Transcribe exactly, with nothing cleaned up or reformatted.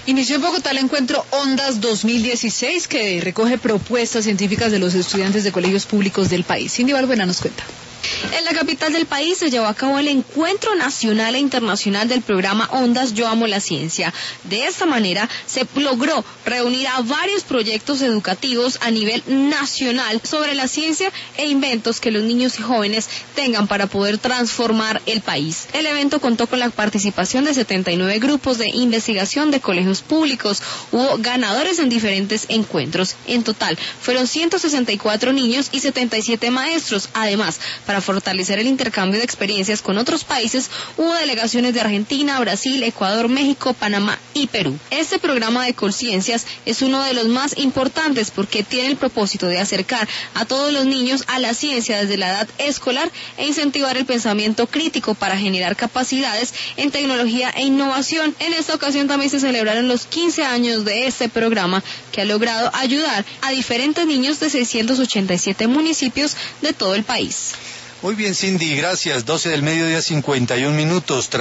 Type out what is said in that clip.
Inició en Bogotá el encuentro Ondas dos mil dieciséis, que recoge propuestas científicas de los estudiantes de colegios públicos del país. Cindy Balbuena nos cuenta. En la capital del país se llevó a cabo el encuentro nacional e internacional del programa Ondas Yo Amo la Ciencia. De esta manera se logró reunir a varios proyectos educativos a nivel nacional sobre la ciencia e inventos que los niños y jóvenes tengan para poder transformar el país. El evento contó con la participación de setenta y nueve grupos de investigación de colegios públicos. Hubo ganadores en diferentes encuentros. En total fueron ciento sesenta y cuatro niños y setenta y siete maestros. Además, para fortalecer el intercambio de experiencias con otros países, hubo delegaciones de Argentina, Brasil, Ecuador, México, Panamá y Perú. Este programa de Colciencias es uno de los más importantes porque tiene el propósito de acercar a todos los niños a la ciencia desde la edad escolar e incentivar el pensamiento crítico para generar capacidades en tecnología e innovación. En esta ocasión también se celebraron los quince años de este programa, que ha logrado ayudar a diferentes niños de seiscientos ochenta y siete municipios de todo el país. Muy bien, Cindy, gracias. doce del mediodía, cincuenta y un minutos.